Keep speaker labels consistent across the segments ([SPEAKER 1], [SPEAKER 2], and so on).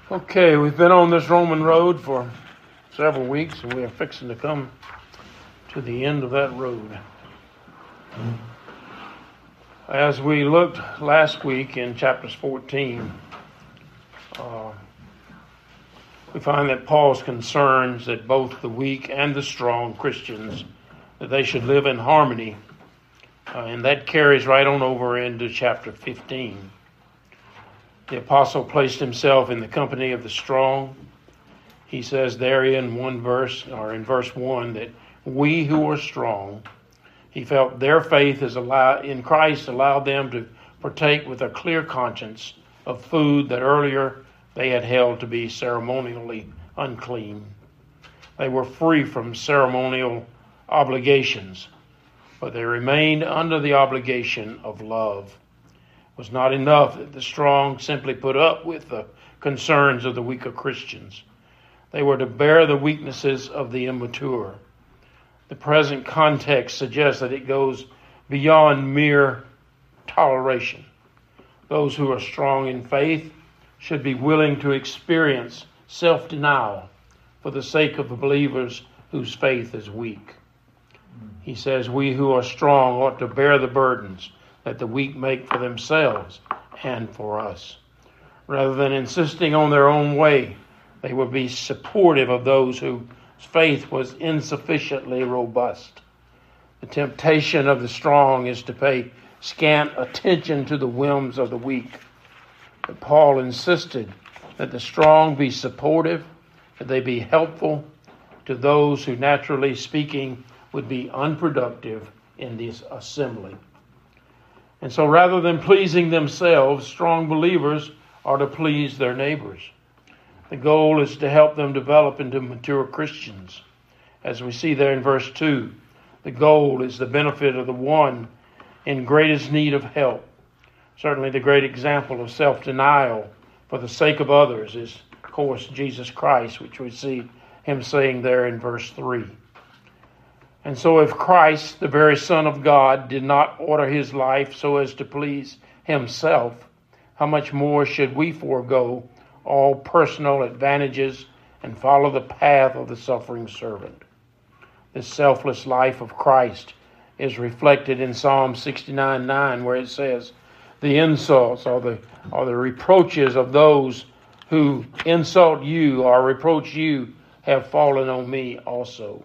[SPEAKER 1] Okay, we've been on this Roman road for several weeks, and we are fixing to come to the end of that road. As we looked last week in chapters 14, we find that Paul's concerns that both the weak and the strong Christians, that they should live in harmony, and that carries right on over into chapter 15. The apostle placed himself in the company of the strong. He says there in verse 1, that we who are strong, he felt their faith in Christ allowed them to partake with a clear conscience of food that earlier they had held to be ceremonially unclean. They were free from ceremonial obligations, but they remained under the obligation of love. It was not enough that the strong simply put up with the concerns of the weaker Christians. They were to bear the weaknesses of the immature. The present context suggests that it goes beyond mere toleration. Those who are strong in faith should be willing to experience self-denial for the sake of the believers whose faith is weak. He says, we who are strong ought to bear the burdens that the weak make for themselves and for us. Rather than insisting on their own way, they will be supportive of those whose faith was insufficiently robust. The temptation of the strong is to pay scant attention to the whims of the weak. But Paul insisted that the strong be supportive, that they be helpful to those who, naturally speaking, would be unproductive in this assembly. And so rather than pleasing themselves, strong believers are to please their neighbors. The goal is to help them develop into mature Christians. As we see there in verse 2, the goal is the benefit of the one in greatest need of help. Certainly the great example of self-denial for the sake of others is, of course, Jesus Christ, which we see him saying there in verse 3. And so if Christ, the very Son of God, did not order his life so as to please himself, how much more should we forego all personal advantages and follow the path of the suffering servant? This selfless life of Christ is reflected in Psalm 69:9, where it says, the insults or the reproaches of those who insult you or reproach you have fallen on me also.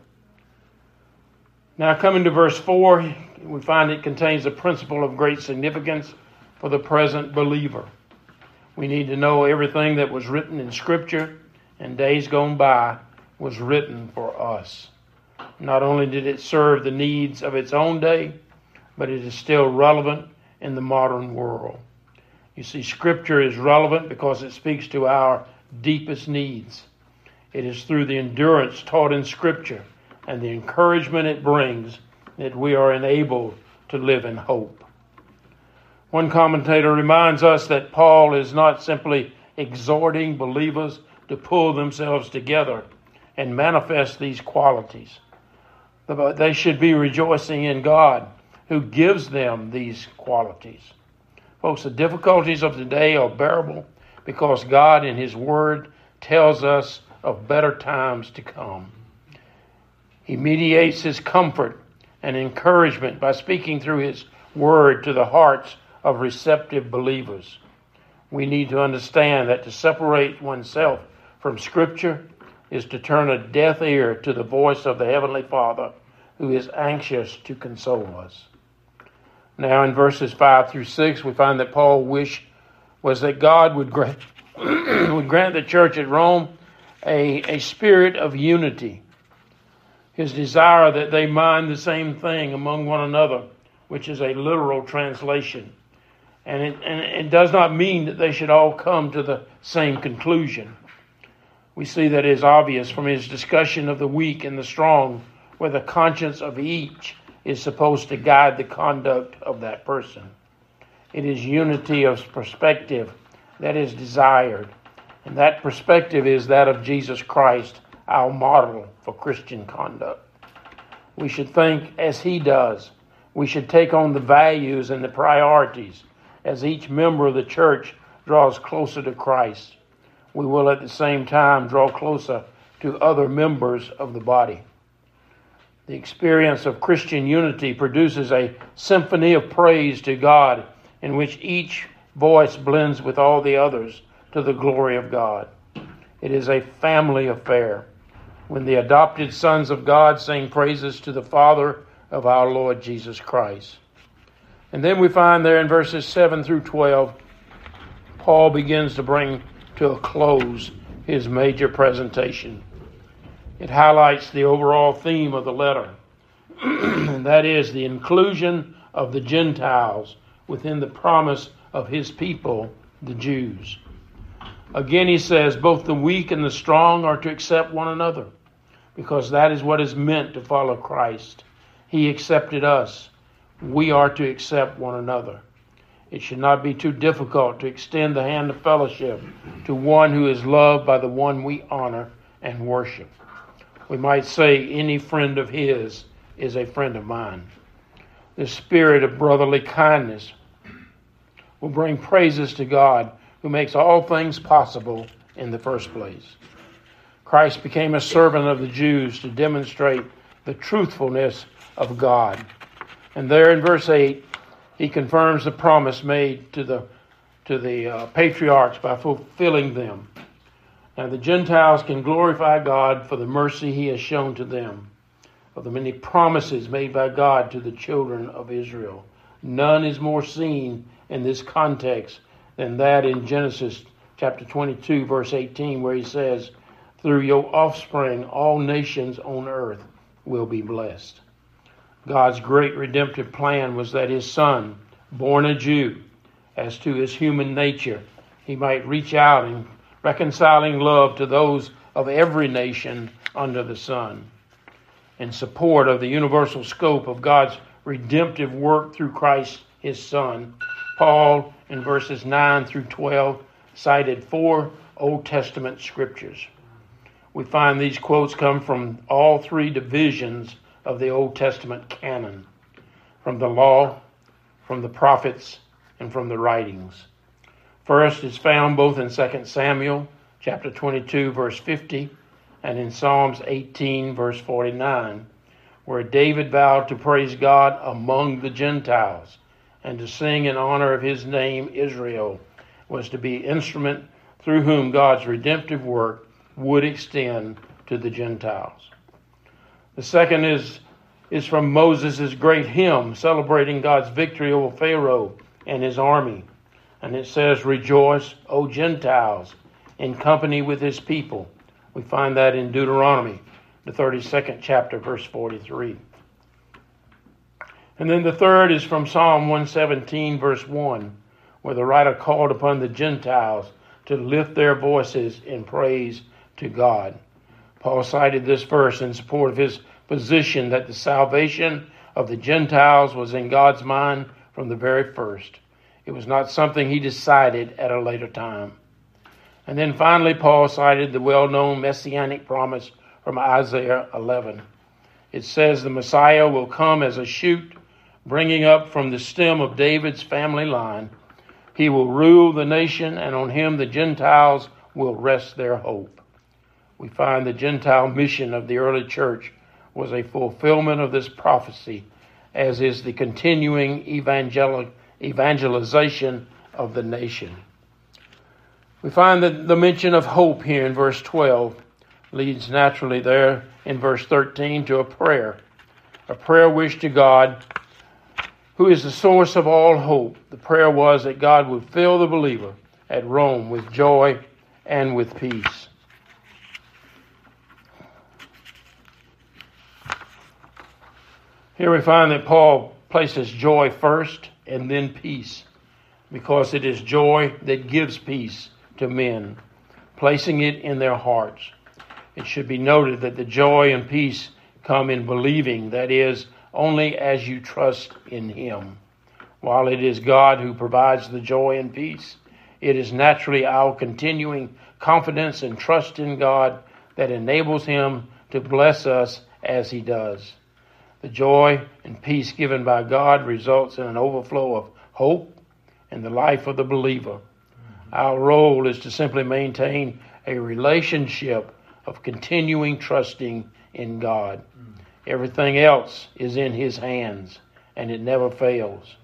[SPEAKER 1] Now, coming to verse 4, we find it contains a principle of great significance for the present believer. We need to know everything that was written in Scripture in days gone by was written for us. Not only did it serve the needs of its own day, but it is still relevant in the modern world. You see, Scripture is relevant because it speaks to our deepest needs. It is through the endurance taught in Scripture and the encouragement it brings that we are enabled to live in hope. One commentator reminds us that Paul is not simply exhorting believers to pull themselves together and manifest these qualities, but they should be rejoicing in God who gives them these qualities. Folks, the difficulties of today are bearable because God in his word tells us of better times to come. He mediates his comfort and encouragement by speaking through his word to the hearts of receptive believers. We need to understand that to separate oneself from Scripture is to turn a deaf ear to the voice of the Heavenly Father, who is anxious to console us. Now in verses 5 through 6, we find that Paul's wish was that God would grant the church at Rome a spirit of unity. His desire that they mind the same thing among one another, which is a literal translation. And it does not mean that they should all come to the same conclusion. We see that it is obvious from his discussion of the weak and the strong, where the conscience of each is supposed to guide the conduct of that person. It is unity of perspective that is desired. And that perspective is that of Jesus Christ, our model for Christian conduct. We should think as he does. We should take on the values and the priorities as each member of the church draws closer to Christ. we will at the same time draw closer to other members of the body. The experience of Christian unity produces a symphony of praise to God in which each voice blends with all the others to the glory of God. It is a family affair when the adopted sons of God sing praises to the Father of our Lord Jesus Christ. And then we find there in verses 7 through 12, Paul begins to bring to a close his major presentation. It highlights the overall theme of the letter, and that is the inclusion of the Gentiles within the promise of his people, the Jews. Again, he says, both the weak and the strong are to accept one another, because that is what is meant to follow Christ. He accepted us. We are to accept one another. It should not be too difficult to extend the hand of fellowship to one who is loved by the one we honor and worship. We might say any friend of his is a friend of mine. The spirit of brotherly kindness will bring praises to God, who makes all things possible in the first place. Christ became a servant of the Jews to demonstrate the truthfulness of God. And there in verse 8, he confirms the promise made to the patriarchs by fulfilling them. Now the Gentiles can glorify God for the mercy he has shown to them. Of the many promises made by God to the children of Israel, none is more seen in this context than that in Genesis chapter 22, verse 18, where he says, through your offspring, all nations on earth will be blessed. God's great redemptive plan was that his son, born a Jew, as to his human nature, he might reach out in reconciling love to those of every nation under the sun. In support of the universal scope of God's redemptive work through Christ, his son, Paul, in verses 9 through 12, cited 4 Old Testament scriptures. We find these quotes come from all 3 divisions of the Old Testament canon, from the law, from the prophets, and from the writings. First, it's found both in 2 Samuel chapter 22, verse 50, and in Psalms 18, verse 49, where David vowed to praise God among the Gentiles and to sing in honor of his name, Israel, was to be instrument through whom God's redemptive work would extend to the Gentiles. The second is from Moses' great hymn celebrating God's victory over Pharaoh and his army. And it says, rejoice, O Gentiles, in company with his people. We find that in Deuteronomy, the 32nd chapter, verse 43. And then the third is from Psalm 117, verse 1, where the writer called upon the Gentiles to lift their voices in praise to God. Paul cited this verse in support of his position that the salvation of the Gentiles was in God's mind from the very first. It was not something he decided at a later time. And then finally, Paul cited the well-known messianic promise from Isaiah 11. It says the Messiah will come as a shoot, bringing up from the stem of David's family line. He will rule the nation, and on him the Gentiles will rest their hope. We find the Gentile mission of the early church was a fulfillment of this prophecy, as is the continuing evangelization of the nation. We find that the mention of hope here in verse 12 leads naturally there in verse 13 to a prayer wish to God, who is the source of all hope. The prayer was that God would fill the believer at Rome with joy and with peace. Here we find that Paul places joy first and then peace, because it is joy that gives peace to men, placing it in their hearts. It should be noted that the joy and peace come in believing, that is, only as you trust in him. While it is God who provides the joy and peace, it is naturally our continuing confidence and trust in God that enables him to bless us as he does. The joy and peace given by God results in an overflow of hope in the life of the believer. Our role is to simply maintain a relationship of continuing trusting in God. Everything else is in His hands, and it never fails.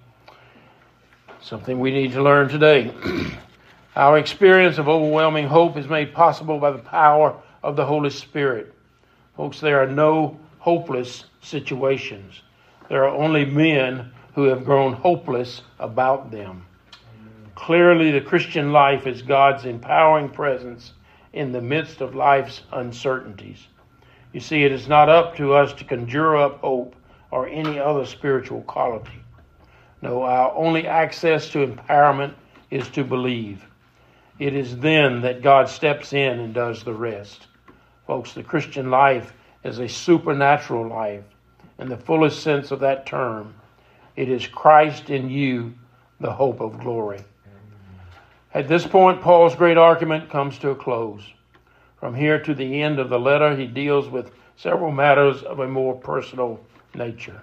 [SPEAKER 1] Something we need to learn today. Our experience of overwhelming hope is made possible by the power of the Holy Spirit. Folks, there are no hopeless situations. There are only men who have grown hopeless about them. Clearly, the Christian life is God's empowering presence in the midst of life's uncertainties. You see, it is not up to us to conjure up hope or any other spiritual quality. No, our only access to empowerment is to believe. It is then that God steps in and does the rest. Folks, the Christian life is a supernatural life in the fullest sense of that term. It is Christ in you, the hope of glory. At this point, Paul's great argument comes to a close. From here to the end of the letter, he deals with several matters of a more personal nature.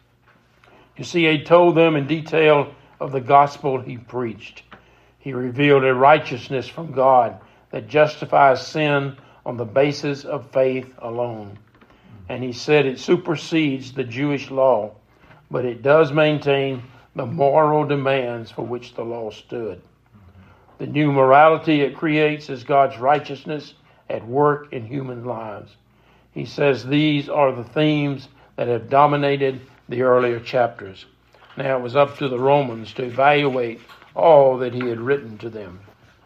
[SPEAKER 1] You see, he told them in detail of the gospel he preached. He revealed a righteousness from God that justifies sin on the basis of faith alone. And he said it supersedes the Jewish law, but it does maintain the moral demands for which the law stood. The new morality it creates is God's righteousness at work in human lives. He says these are the themes that have dominated the earlier chapters. Now it was up to the Romans to evaluate all that he had written to them.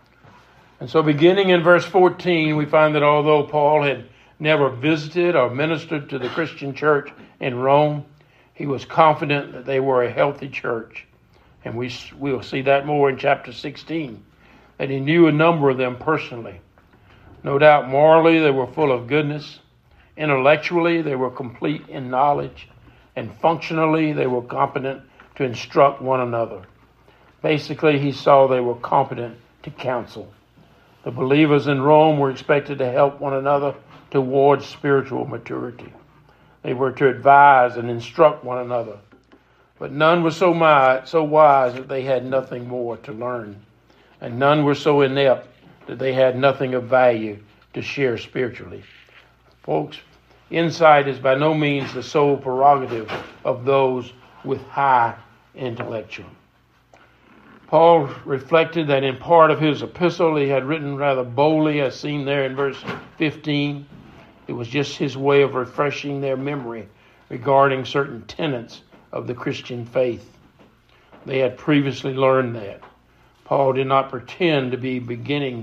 [SPEAKER 1] And so beginning in verse 14, we find that although Paul had never visited or ministered to the Christian church in Rome, he was confident that they were a healthy church. And we'll see that more in chapter 16, that he knew a number of them personally. No doubt morally they were full of goodness. Intellectually they were complete in knowledge. And functionally they were competent to instruct one another. Basically, he saw they were competent to counsel. The believers in Rome were expected to help one another towards spiritual maturity. They were to advise and instruct one another. But none was so wise that they had nothing more to learn. And none were so inept that they had nothing of value to share spiritually. Folks, insight is by no means the sole prerogative of those with high intellectual. Paul reflected that in part of his epistle he had written rather boldly, as seen there in verse 15. It was just his way of refreshing their memory regarding certain tenets of the Christian faith. They had previously learned that. Paul did not pretend to be bringing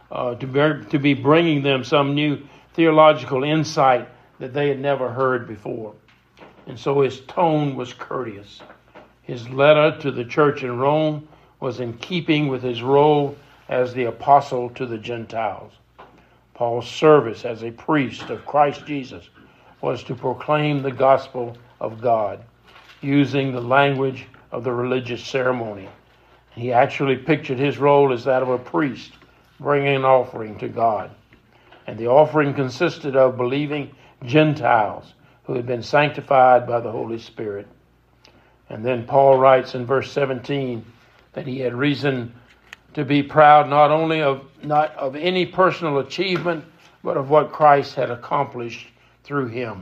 [SPEAKER 1] them some new theological insight that they had never heard before. And so his tone was courteous. His letter to the church in Rome was in keeping with his role as the apostle to the Gentiles. Paul's service as a priest of Christ Jesus was to proclaim the gospel of God using the language of the religious ceremony. He actually pictured his role as that of a priest bringing an offering to God. And the offering consisted of believing Gentiles who had been sanctified by the Holy Spirit. And then Paul writes in verse 17 that he had reason to be proud not of any personal achievement, but of what Christ had accomplished through him.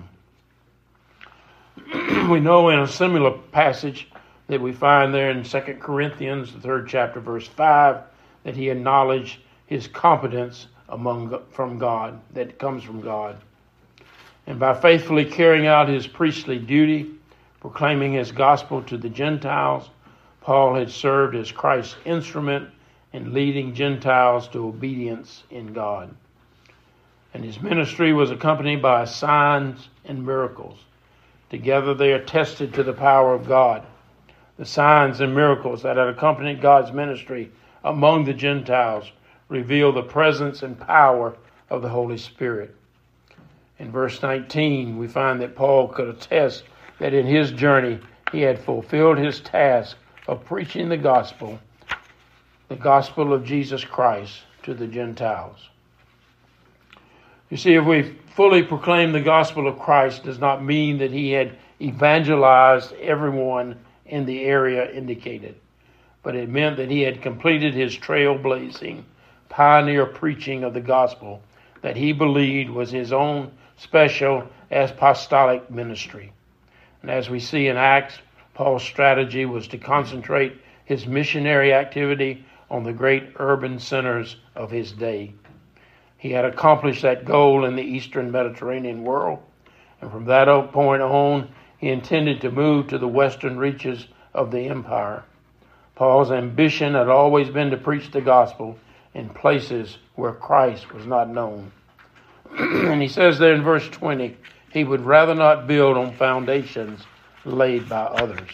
[SPEAKER 1] We know in a similar passage that we find there in 2 Corinthians, the 3rd chapter, verse 5, that he acknowledged his competence from God, that comes from God. And by faithfully carrying out his priestly duty, proclaiming his gospel to the Gentiles, Paul had served as Christ's instrument in leading Gentiles to obedience in God. And his ministry was accompanied by signs and miracles. Together they attested to the power of God. The signs and miracles that had accompanied God's ministry among the Gentiles reveal the presence and power of the Holy Spirit. In verse 19, we find that Paul could attest that in his journey he had fulfilled his task of preaching the gospel of Jesus Christ to the Gentiles. You see, if we fully proclaim the gospel of Christ does not mean that he had evangelized everyone in the area indicated. but it meant that he had completed his trailblazing, pioneer preaching of the gospel that he believed was his own special apostolic ministry. And as we see in Acts, Paul's strategy was to concentrate his missionary activity on the great urban centers of his day. He had accomplished that goal in the Eastern Mediterranean world, and from that point on, he intended to move to the western reaches of the empire. Paul's ambition had always been to preach the gospel in places where Christ was not known. And he says there in verse 20, he would rather not build on foundations laid by others.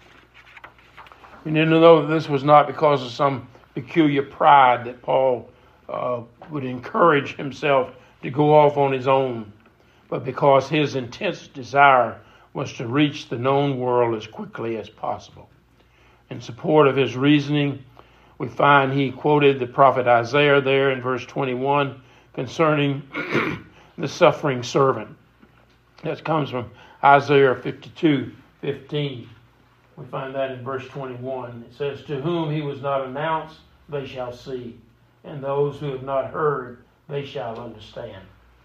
[SPEAKER 1] We need to know that this was not because of some peculiar pride that Paul would encourage himself to go off on his own, but because his intense desire was to reach the known world as quickly as possible. In support of his reasoning, we find he quoted the prophet Isaiah there in verse 21 concerning the suffering servant. That comes from Isaiah 52:15. We find that in verse 21. It says, "To whom he was not announced, they shall see, and those who have not heard, they shall understand."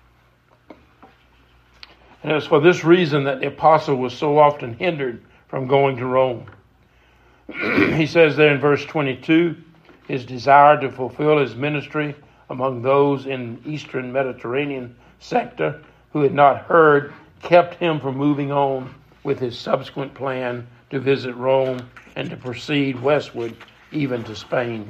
[SPEAKER 1] And it was for this reason that the apostle was so often hindered from going to Rome. He says there in verse 22, his desire to fulfill his ministry among those in the Eastern Mediterranean sector who had not heard kept him from moving on with his subsequent plan to visit Rome and to proceed westward, even to Spain.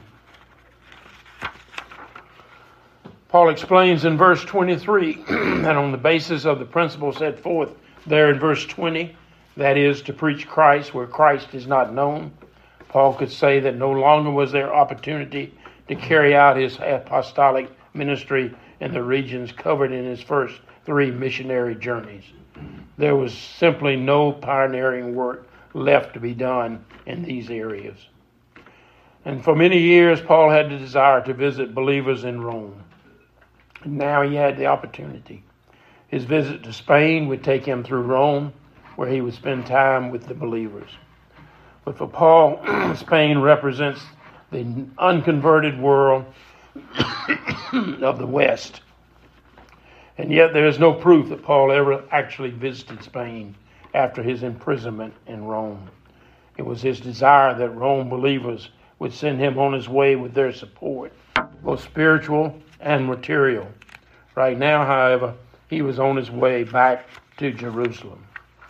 [SPEAKER 1] Paul explains in verse 23 that on the basis of the principle set forth there in verse 20, that is, to preach Christ where Christ is not known, Paul could say that no longer was there opportunity to carry out his apostolic ministry in the regions covered in his first 3 missionary journeys. There was simply no pioneering work left to be done in these areas. And for many years, Paul had the desire to visit believers in Rome. And now he had the opportunity. His visit to Spain would take him through Rome, where he would spend time with the believers. But for Paul, Spain represents the unconverted world of the West. And yet there is no proof that Paul ever actually visited Spain after his imprisonment in Rome. It was his desire that Rome believers would send him on his way with their support, both spiritual and material. Right now, however, he was on his way back to Jerusalem.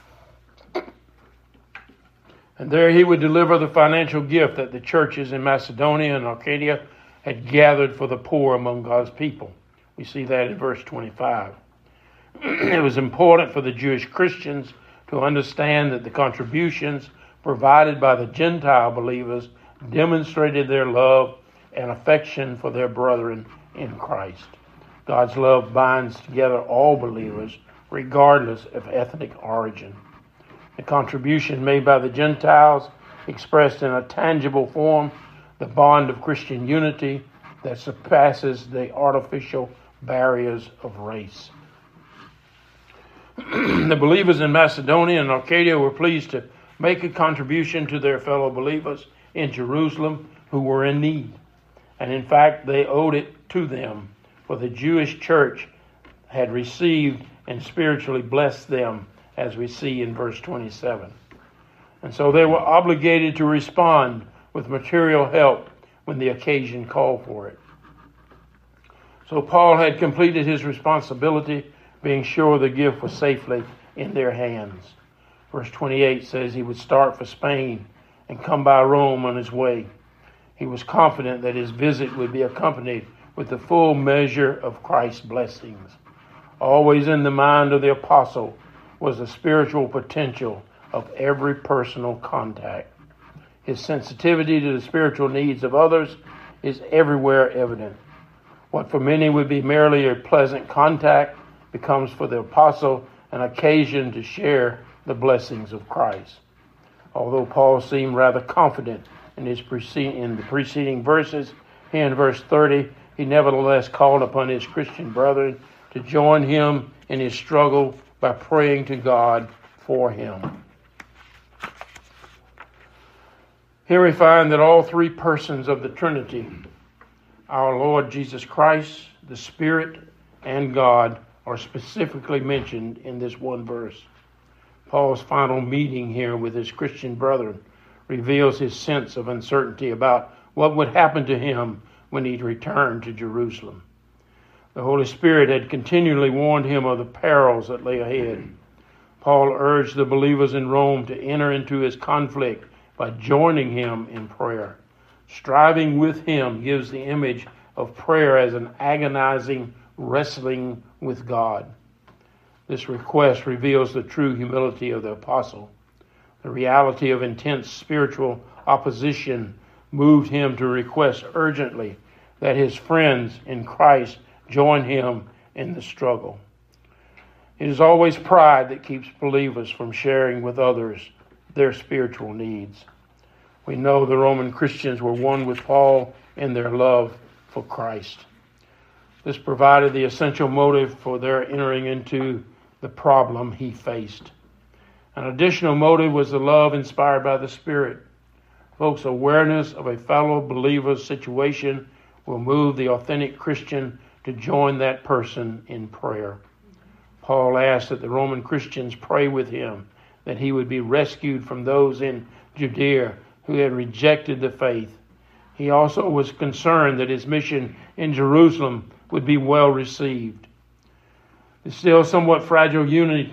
[SPEAKER 1] And there he would deliver the financial gift that the churches in Macedonia and Arcadia had gathered for the poor among God's people. We see that in verse 25. It was important for the Jewish Christians to understand that the contributions provided by the Gentile believers demonstrated their love and affection for their brethren in Christ. God's love binds together all believers, regardless of ethnic origin. The contribution made by the Gentiles expressed in a tangible form the bond of Christian unity that surpasses the artificial barriers of race. The believers in Macedonia and Arcadia were pleased to make a contribution to their fellow believers in Jerusalem who were in need. And in fact, they owed it to them, for the Jewish church had received and spiritually blessed them, as we see in verse 27. And so they were obligated to respond with material help when the occasion called for it. So Paul had completed his responsibility, being sure the gift was safely in their hands. Verse 28 says he would start for Spain and come by Rome on his way. He was confident that his visit would be accompanied with the full measure of Christ's blessings. Always in the mind of the apostle was the spiritual potential of every personal contact. His sensitivity to the spiritual needs of others is everywhere evident. What for many would be merely a pleasant contact becomes for the apostle an occasion to share the blessings of Christ. Although Paul seemed rather confident in the preceding verses, here in verse 30, he nevertheless called upon his Christian brethren to join him in his struggle by praying to God for him. Here we find that all three persons of the Trinity, our Lord Jesus Christ, the Spirit, and God, are specifically mentioned in this one verse. Paul's final meeting here with his Christian brethren reveals his sense of uncertainty about what would happen to him when he returned to Jerusalem. The Holy Spirit had continually warned him of the perils that lay ahead. Paul urged the believers in Rome to enter into his conflict by joining him in prayer. Striving with him gives the image of prayer as an agonizing wrestling with God. This request reveals the true humility of the apostle. The reality of intense spiritual opposition moved him to request urgently that his friends in Christ join him in the struggle. It is always pride that keeps believers from sharing with others their spiritual needs. We know the Roman Christians were one with Paul in their love for Christ. This provided the essential motive for their entering into the problem he faced. An additional motive was the love inspired by the Spirit. Folks, awareness of a fellow believer's situation will move the authentic Christian to join that person in prayer. Paul asked that the Roman Christians pray with him, that he would be rescued from those in Judea who had rejected the faith. He also was concerned that his mission in Jerusalem would be well received. The still somewhat fragile union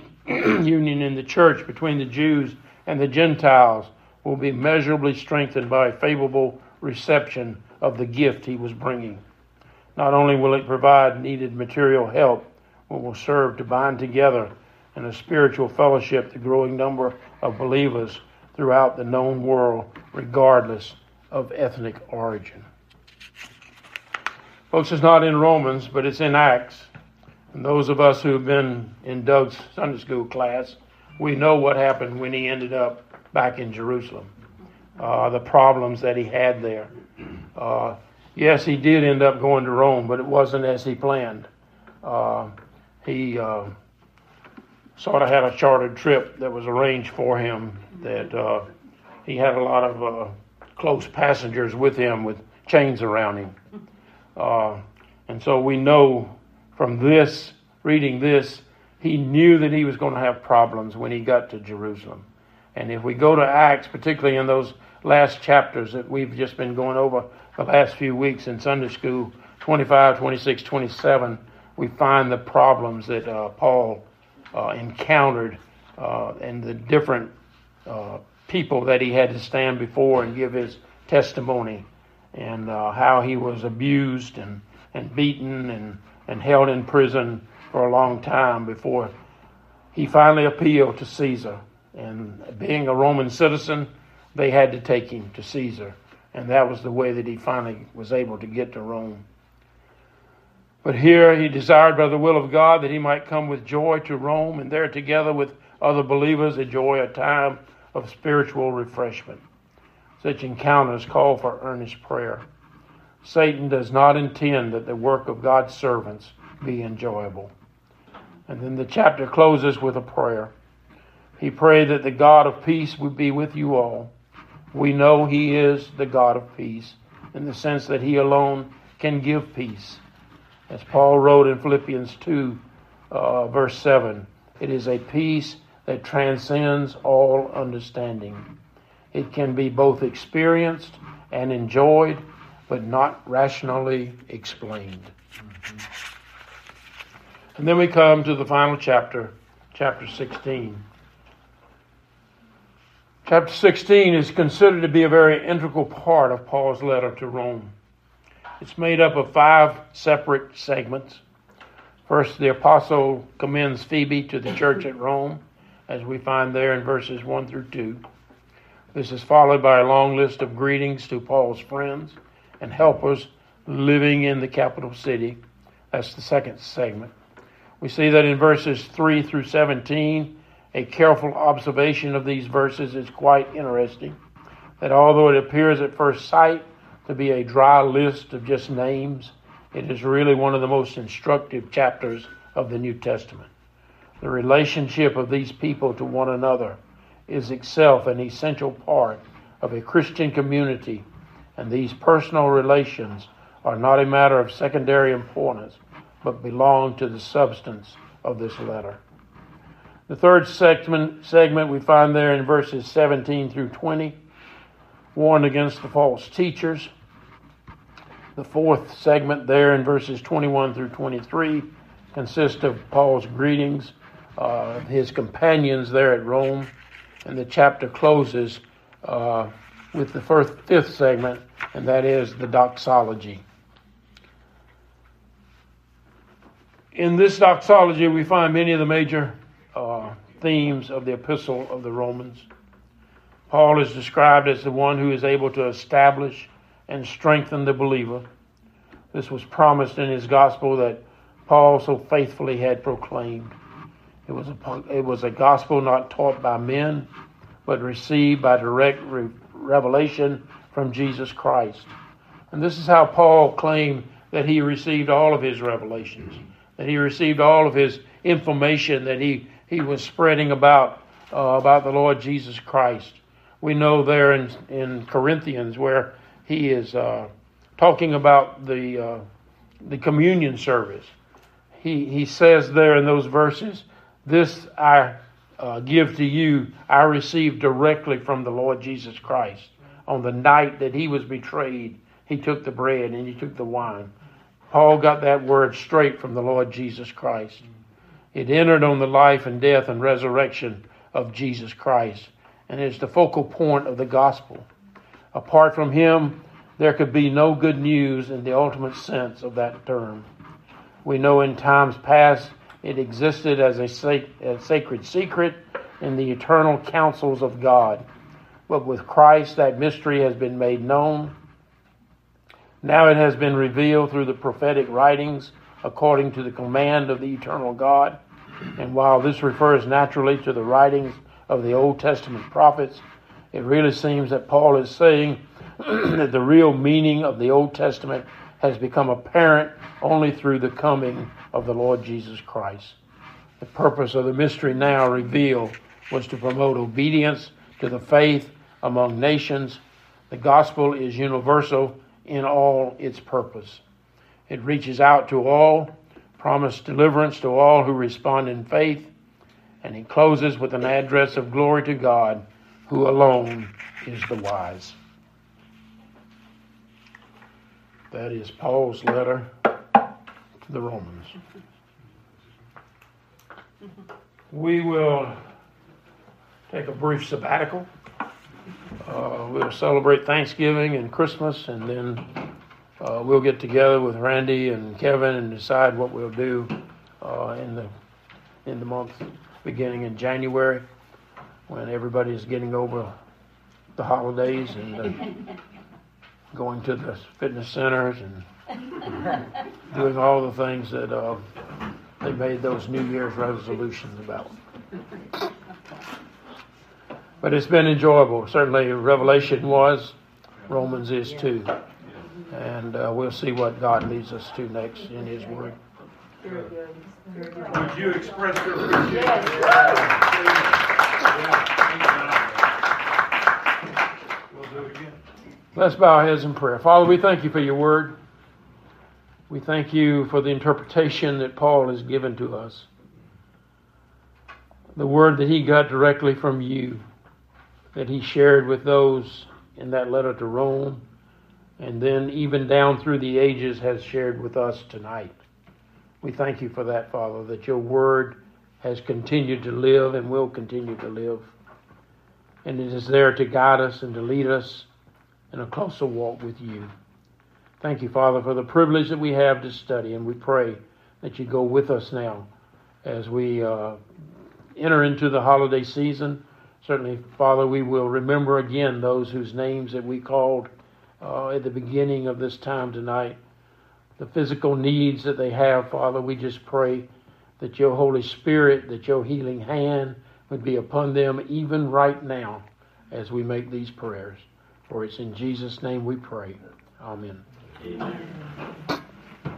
[SPEAKER 1] in the church between the Jews and the Gentiles will be measurably strengthened by a favorable reception of the gift he was bringing. Not only will it provide needed material help, but will serve to bind together in a spiritual fellowship the growing number of believers throughout the known world, regardless of ethnic origin. Folks, it's not in Romans, but it's in Acts. And those of us who have been in Doug's Sunday school class, we know what happened when he ended up back in Jerusalem. The problems that he had there. Yes, he did end up going to Rome, but it wasn't as he planned. He sort of had a chartered trip that was arranged for him, that he had a lot of close passengers with him with chains around him. And so we know from this, reading this, he knew that he was going to have problems when he got to Jerusalem. And if we go to Acts, particularly in those last chapters that we've just been going over the last few weeks in Sunday school, 25, 26, 27, we find the problems that Paul encountered and the different people that he had to stand before and give his testimony, and how he was abused and beaten and held in prison for a long time before he finally appealed to Caesar. And being a Roman citizen, they had to take him to Caesar. And that was the way that he finally was able to get to Rome. But here he desired by the will of God that he might come with joy to Rome, and there together with other believers enjoy a time of spiritual refreshment. Such encounters call for earnest prayer. Satan does not intend that the work of God's servants be enjoyable. And then the chapter closes with a prayer. He prayed that the God of peace would be with you all. We know he is the God of peace in the sense that he alone can give peace. As Paul wrote in Philippians 2, verse 7, it is a peace that transcends all understanding. It can be both experienced and enjoyed, but not rationally explained. And then we come to the final chapter, chapter 16. Chapter 16 is considered to be a very integral part of Paul's letter to Rome. It's made up of 5 separate segments. First, the apostle commends Phoebe to the church at Rome, as we find there in verses 1 through 2. This is followed by a long list of greetings to Paul's friends and helpers living in the capital city. That's the second segment. We see that in verses 3 through 17, a careful observation of these verses is quite interesting. That although it appears at first sight to be a dry list of just names, it is really one of the most instructive chapters of the New Testament. The relationship of these people to one another is itself an essential part of a Christian community, and these personal relations are not a matter of secondary importance, but belong to the substance of this letter. The third segment we find there in verses 17 through 20, warned against the false teachers. The fourth segment there in verses 21 through 23 consists of Paul's greetings of his companions there at Rome. And the chapter closes with the fifth segment, and that is the doxology. In this doxology, we find many of the major themes of the epistle of the Romans. Paul is described as the one who is able to establish and strengthen the believer. This was promised in his gospel that Paul so faithfully had proclaimed. It was a gospel not taught by men, but received by direct revelation from Jesus Christ. And this is how Paul claimed that he received all of his revelations, that he received all of his information that he was spreading about the Lord Jesus Christ. We know there in Corinthians where he is talking about the communion service. He says there in those verses, "This I give to you, I received directly from the Lord Jesus Christ. On the night that he was betrayed, he took the bread and he took the wine." Paul got that word straight from the Lord Jesus Christ. It entered on the life and death and resurrection of Jesus Christ, and is the focal point of the gospel. Apart from him, there could be no good news in the ultimate sense of that term. We know in times past it existed as a sacred secret in the eternal counsels of God. But with Christ, that mystery has been made known. Now it has been revealed through the prophetic writings according to the command of the eternal God. And while this refers naturally to the writings of the Old Testament prophets, it really seems that Paul is saying that the real meaning of the Old Testament has become apparent only through the coming of the Lord Jesus Christ. The purpose of the mystery now revealed was to promote obedience to the faith among nations. The gospel is universal in all its purpose. It reaches out to all, promised deliverance to all who respond in faith, and it closes with an address of glory to God, who alone is the wise. That is Paul's letter to the Romans. We will take a brief sabbatical. We'll celebrate Thanksgiving and Christmas, and then we'll get together with Randy and Kevin and decide what we'll do in the month beginning in January, when everybody is getting over the holidays and going to the fitness centers and doing all the things that they made those New Year's resolutions about. But it's been enjoyable. Certainly Revelation was, Romans is too. And we'll see what God leads us to next in His Word.
[SPEAKER 2] Very good. Very good.
[SPEAKER 3] Would you express your appreciation? We'll do it again.
[SPEAKER 1] Let's bow our heads in prayer. Father, we thank you for your Word. We thank you for the interpretation that Paul has given to us. The Word that he got directly from you, that he shared with those in that letter to Rome, and then even down through the ages has shared with us tonight. We thank you for that, Father, that your Word has continued to live and will continue to live. And it is there to guide us and to lead us in a closer walk with you. Thank you, Father, for the privilege that we have to study, and we pray that you go with us now as we enter into the holiday season. Certainly, Father, we will remember again those whose names that we called at the beginning of this time tonight. The physical needs that they have, Father, we just pray that your Holy Spirit, that your healing hand would be upon them even right now as we make these prayers. For it's in Jesus' name we pray. Amen.
[SPEAKER 2] Amen.